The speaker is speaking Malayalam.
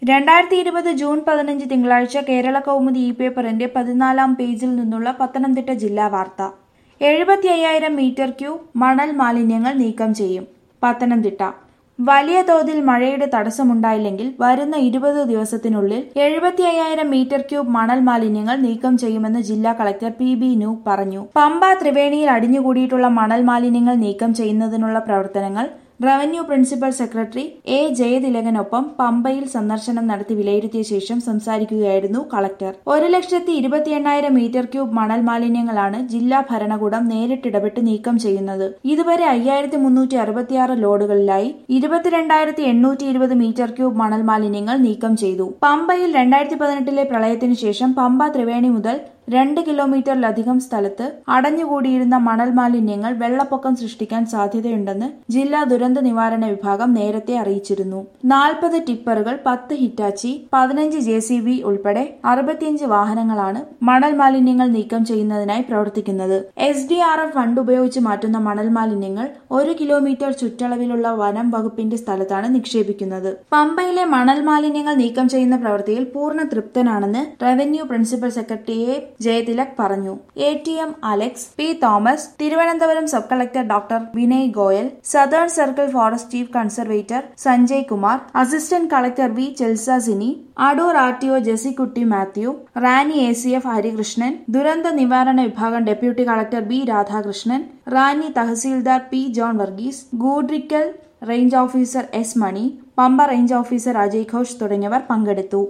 2020 ജൂൺ 15 തിങ്കളാഴ്ച കേരള കൗമുദി ഇ പേപ്പറിന്റെ 14-ാം പേജിൽ നിന്നുള്ള പത്തനംതിട്ട ജില്ലാ വാർത്ത. 75,000 മീറ്റർ ക്യൂബ് മണൽ മാലിന്യങ്ങൾ നീക്കം ചെയ്യും. പത്തനംതിട്ട. വലിയ തോതിൽ മഴയുടെ തടസ്സമുണ്ടായില്ലെങ്കിൽ വരുന്ന 20 ദിവസത്തിനുള്ളിൽ 75,000 മീറ്റർ ക്യൂബ് മണൽ മാലിന്യങ്ങൾ നീക്കം ചെയ്യുമെന്ന് ജില്ലാ കളക്ടർ PB നൂഹ് പറഞ്ഞു. പമ്പ ത്രിവേണിയിൽ അടിഞ്ഞുകൂടിയിട്ടുള്ള മണൽ മാലിന്യങ്ങൾ നീക്കം ചെയ്യുന്നതിനുള്ള പ്രവർത്തനങ്ങൾ റവന്യൂ പ്രിൻസിപ്പൽ സെക്രട്ടറി A. ജയതിലകനൊപ്പം പമ്പയിൽ സന്ദർശനം നടത്തി വിലയിരുത്തിയ ശേഷം സംസാരിക്കുകയായിരുന്നു കളക്ടർ. 1,28,000 മീറ്റർ ക്യൂബ് മണൽ മാലിന്യങ്ങളാണ് ജില്ലാ ഭരണകൂടം നേരിട്ടിടപെട്ട് നീക്കം ചെയ്യുന്നത്. ഇതുവരെ 5,366 ലോഡുകളിലായി 22,820 മീറ്റർ ക്യൂബ് മണൽ മാലിന്യങ്ങൾ നീക്കം ചെയ്തു. പമ്പയിൽ 2018 പ്രളയത്തിനു ശേഷം പമ്പ ത്രിവേണി മുതൽ 2 കിലോമീറ്ററിലധികം സ്ഥലത്ത് അടഞ്ഞുകൂടിയിരുന്ന മണൽ മാലിന്യങ്ങൾ വെള്ളപ്പൊക്കം സൃഷ്ടിക്കാൻ സാധ്യതയുണ്ടെന്ന് ജില്ലാ ദുരന്ത നിവാരണ വിഭാഗം നേരത്തെ അറിയിച്ചിരുന്നു. 40 ടിപ്പറുകൾ, 10 ഹിറ്റാച്ചി, 15 JCB ഉൾപ്പെടെ 65 വാഹനങ്ങളാണ് മണൽ മാലിന്യങ്ങൾ നീക്കം ചെയ്യുന്നതിനായി പ്രവർത്തിക്കുന്നത്. SDRF ഫണ്ട് ഉപയോഗിച്ച് മാറ്റുന്ന മണൽ മാലിന്യങ്ങൾ 1 കിലോമീറ്റർ ചുറ്റളവിലുള്ള വനം വകുപ്പിന്റെ സ്ഥലത്താണ് നിക്ഷേപിക്കുന്നത്. പമ്പയിലെ മണൽ മാലിന്യങ്ങൾ നീക്കം ചെയ്യുന്ന പ്രവൃത്തിയിൽ പൂർണ്ണ തൃപ്തനാണെന്ന് revenue principal secretary A. Jayathilak പറഞ്ഞു. ATM Alex, P. Thomas, Thiruvananthapuram sub collector doctor Vinay Goyal, southern circle forest chief conservator Sanjay Kumar, assistant collector V. Chelsa Sini, Adoor RTO Jessykutty Mathew, Ranni ACF Harikrishnan, ദുരന്ത നിവാരണ വിഭാഗം deputy collector B. Radhakrishnan, Ranni tahsildar P. John Varghese, Goodrickal range officer S. Mani, Pampa range officer Ajay Ghosh തുടങ്ങിയവർ പങ്കെടുത്തു.